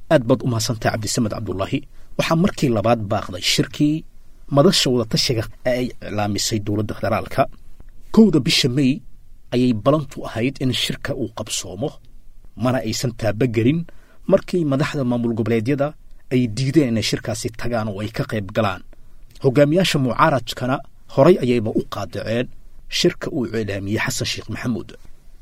aad baad u mahadsantahay cabdisamed cabdullaahi waxaa markii labaad baaqday shirkii madasha wadatashiga ee ay iclaamisay dowladda federaalka 1 bisha May ayay balantu ahayd in shirka uu qabsoomo mana aysan taabagelin markii madaxda maamul goboleedyada ay diideen inay shirkaasi tagaan oo ay ka qayb galaan hogaamiyaasha mucaaradkana horay ayayba u qaadaceen shirka uu iclaamiyay Xasan Sheekh Maxamuud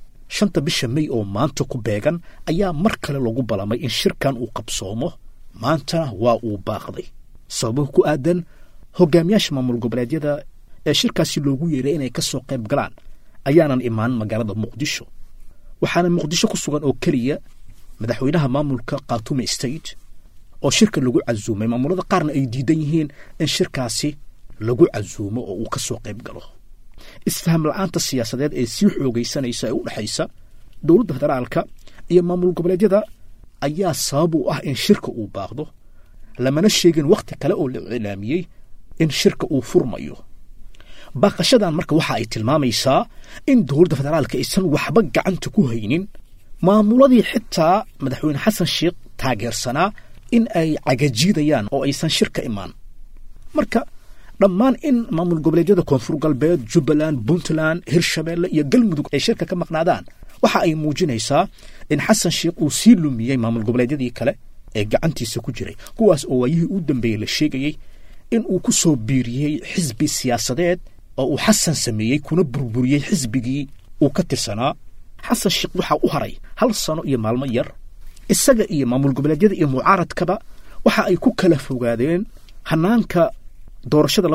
5 bisha May oo maanta ku beegan ayaa mar kale lagu balamay in shirkan uu qabsoomo maanta waa uu baaqday sabab ku aadan hogaamiyaasha maamul goboleedyada ee shirkaasi loogu yeeray inay ka soo qayb galaan ayaanan imaan magaalada Muqdisho waxaana Muqdisho ku sugan oo kaliya madaxweynaha maamulka Khartoum State oo shirka lagu casuumay maamulada qaarna ay diidan yihiin in shirkaasi lagu casuumo oo uu ka soo qayb galo isfaham la'aanta siyaasadeed ee si xoogaysanaysa ee u dhaxaysa dowladda federaalka iyo maamul goboleedyada ayaa sabab u ah in shirka uu baaqdo lamana sheegin waqti kale oo la iclaamiyay in shirka uu furmayo baaqashadan marka waxa ay tilmaamaysaa in dowladda federaalka aysan waxba gacanta ku haynin maamuladii xitaa madaxweyne Xasan Sheekh taageersanaa in ay cagajiidayaan oo aysan shirka imaan marka dhammaan in maamul goboleedyada koonfur galbeed Jubbaland Puntland Hirshabeelle iyo Galmudug ay shirka ka maqnaadaan waxa ay muujinaysaa in Xasan Sheekh uu sii lumiyay maamul goboleedyadii kale ee gacantiisa ku jiray kuwaas oo waayihii u dambeeyay la sheegayay in uu ku soo biiriyay xisbi siyaasadeed oo uu Xasan sameeyay kuna burburiyay xisbigii uu ka tirsanaa Xasan Sheekh waxa uu haray 1 sano iyo maalmo yar isaga iyo maamul goboleedyada iyo mucaaradkaba waxa ay ku kala fogaadeen hanaanka doorashada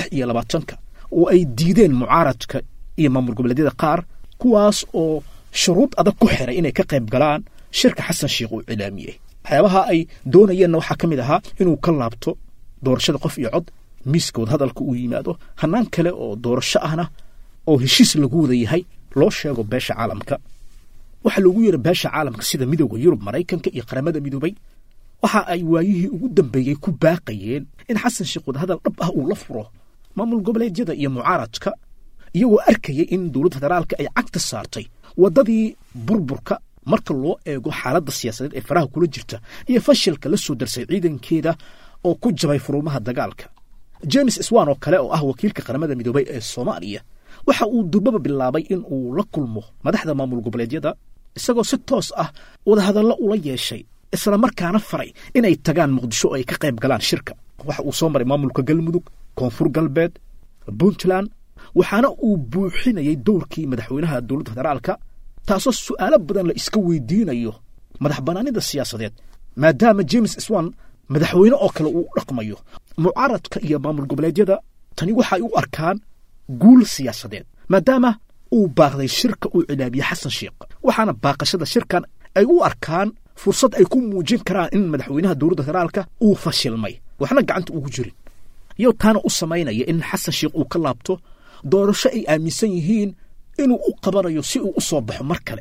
2026 oo ay diideen mucaaradka iyo maamul goboleedyada qaar kuwaas oo shuruud adag ku xiray inay ka qayb galaan shirka Xasan Sheekh uu iclaamiyay waxyaabaha ay doonayeen waxa kamid ahaa inuu ka laabto doorashada qof iyo cod miiskood hadalka uu yimaado hanaan kale oo doorasho ahna oo heshiis lagu wada yahay loo sheego beesha caalamka waxa lagu yiri beesha caalamka sida midowga Yurub Mareykanka iyo qaramada midoobay waxa ay waayihii ugu dambeeyay ku baaqayeen in Xasan Sheekh wada hadal dhab ah uu la furo maamul goboleedyada iyo mucaaradka iyagoo arkayay in dowladda federaalka ay cagta saartay wadadii burburka marka loo eego xaaladda siyaasadeed ee faraha kula jirta iyo fashilka la soo darsay ciidankeeda oo ku jabay furumaha dagaalka James Iswan oo kale oo ah wakiilka qaramada midoobay ee Soomaaliya waxa uu dubaba bilaabay in uu la kulmo madaxda maamul goboleedyada isagoo si toos ah wada hadallo ula yeeshay isla markaana faray inay tagaan Muqdisho oo ay ka qayb galaan shirka waxa uu soo maray maamulka Galmudug koonfur galbeed Puntland waxaana uu buuxinayay doorkii madaxweynaha dowladda federaalka taasoo su'aalo badan la iska weydiinayo madax banaanida siyaasadeed maadaama James Iswan madaxweyne oo kale uu dhaqmayo mucaaradka iyo maamul goboleedyada tani waxa ay u arkaan guul siyaasadeed maadaama uu baaqday shirka uu iclaamiyay Xasan Sheekh waxaana baaqashada shirkan ay u arkaan fursad ay ku muujin karaan in madaxweynaha dowladda federaalka uu fashilmay waxna gacanta ugu jirin iyo taana u sameynaya in Xasan Sheekh uu ka laabto doorasho ay aaminsan yihiin inuu u qabanayo si uu u soo baxo mar kale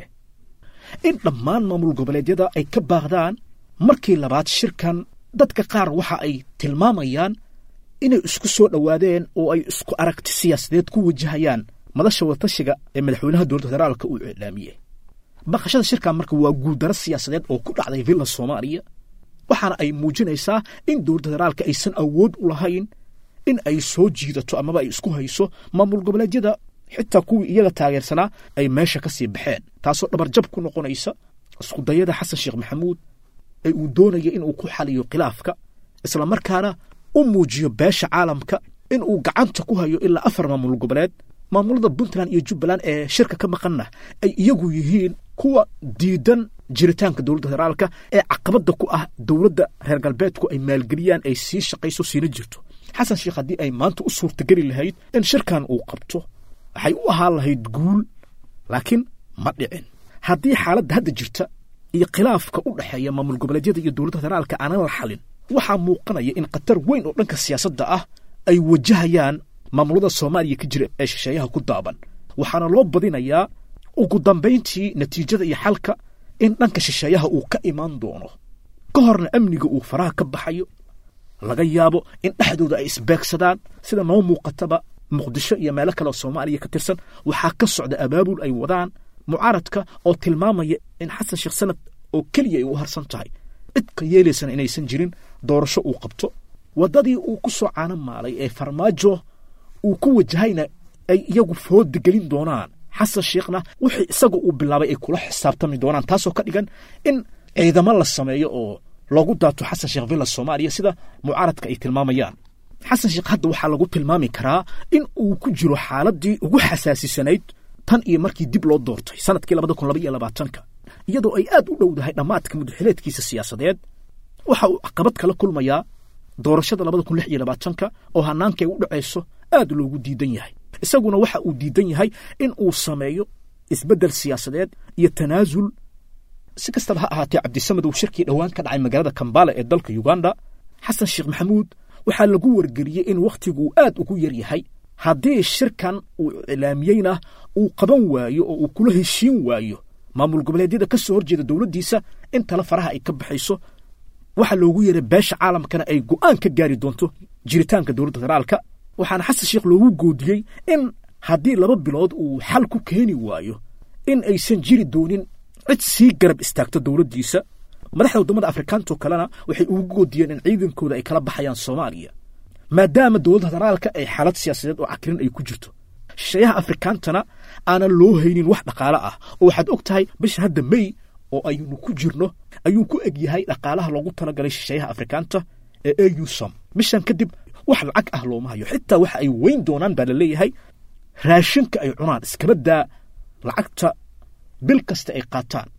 in dhammaan maamul goboleedyada ay ka baaqdaan markii labaad shirkan dadka qaar waxa ay tilmaamayaan inay isku soo dhawaadeen oo ay isku aragti siyaasadeed ku wajahayaan madasha wadatashiga ee madaxweynaha dowladda federaalka uu iclaamiyay baqashada shirkan marka waa guuldaro siyaasadeed oo ku dhacday villa Soomaaliya waxaana ay muujinaysaa in dowladda federaalka aysan awood u lahayn in ay soo jiidato ama ay isku hayso maamul goboleedyada xitaa kuwii iyaga taageersanaa ay meesha ka sii baxeen taasoo dhabar jab ku noqonaysa isku dayada Xasan Sheekh Maxamuud ay uu doonayo in uu ku xaliyo khilaafka isla markaana u muujiyo beesha caalamka in uu gacanta ku hayo ilaa 4 maamul goboleed maamulada Puntland iyo Jubbaland ee shirka ka maqanna ay iyagu yihiin kuwa diidan jiritaanka dowladda federaalka ee caqabada ku ah dowladda reer galbeedku ay maalgeliyaan ay sii shaqayso siina jirto Xasan Sheekh hadii ay maanta u suurtagali lahayd in shirkan uu qabto waxay u ahaan lahayd guul laakiin ma dhicin haddii xaaladda hadda jirta iyo khilaafka u dhaxeeya maamul goboleedyada iyo dowladda federaalka aanan la xalin waxaa muuqanaya in qatar weyn oo dhanka siyaasadda ah ay wajahayaan maamulada Soomaaliya ka jira ee shisheeyaha ku daaban waxaana loo badinayaa ugu dambeyntii natiijada iyo xalka in dhanka shisheeyaha uu ka imaan doono ka horna amniga uu faraha ka baxayo laga yaabo in dhaxdooda ay isbeegsadaan sida noo muuqataba Muqdisho iyo meelo kale oo Soomaaliya ka tirsan waxaa ka socda abaabul ay wadaan mucaaradka oo tilmaamaya in Xasan Sheekh sanad oo kaliya ay u harsan tahay cid ka yeelaysana inaysan jirin doorasho uu qabto waddadii uu ku soo caano maalay ee farmaajo uu ku wajahayna ay iyagu fooda gelin doonaan xasan sheekhna wixii isaga uu bilaabay ay kula xisaabtami doonaan taasoo ka dhigan in ciidamo la sameeyo oo loogu daato xasan sheekh villa soomaaliya sida mucaaradka ay tilmaamayaan xasan sheekh hadda waxaa lagu tilmaami karaa in uu ku jiro xaaladii ugu xasaasisanayd tan iyo markii dib loo doortay sanadkii 2022 iyadoo ay aad u dhowdahay dhammaadka muddaxileedkiisa siyaasadeed waxa uu caqabad kala kulmayaa doorashada 2026 oo hannaankay u dhacayso aad loogu diidan yahay isaguna waxa uu diidan yahay in uu sameeyo isbeddel siyaasadeed iyo tanaasul si kastaba ha ahaatee cabdisamed uu shirkii dhowaan ka dhacay magaalada Kampala ee dalka Uganda xasan sheekh maxamuud waxaa lagu wargeliyey in wakhtigu aad ugu yar yahay haddii shirkan uu ilaamiyeyna uu qaban waayo oo uu kula heshiin waayo maamul goboleedyada ka soo horjeeda dowladdiisa in tala faraha ay ka baxayso waxa loogu yeeray beesha caalamkana ay go'aan ka gaari doonto jiritaanka dowladda federaalka waxaana xasan sheekh loogu goodiyey in haddii 2 bilood uu xal ku keeni waayo in aysan jiri doonin cid sii garab istaagto dowladdiisa madaxda waddamada afrikaanto kalena waxay ugu goodiyeen in ciidankooda ay kala baxayaan Soomaaliya maadaama dowladda federaalka ay xaalad siyaasadeed oo cakirin ay ku jirto shisheeyaha afrikaantana aanan loo haynin wax dhaqaale ah oo waxaad og tahay bisha hadda May oo aynu ku jirno ayuu ku eg yahay dhaqaalaha loogu talagalay shisheeyaha afrikaanta ee AUSOM bishan kadib wax lacag ah looma hayo xitaa waxa ay weyn doonaan baa la leeyahay raashinka ay cunaan iskaba daa lacagta bil kasta ay qaataan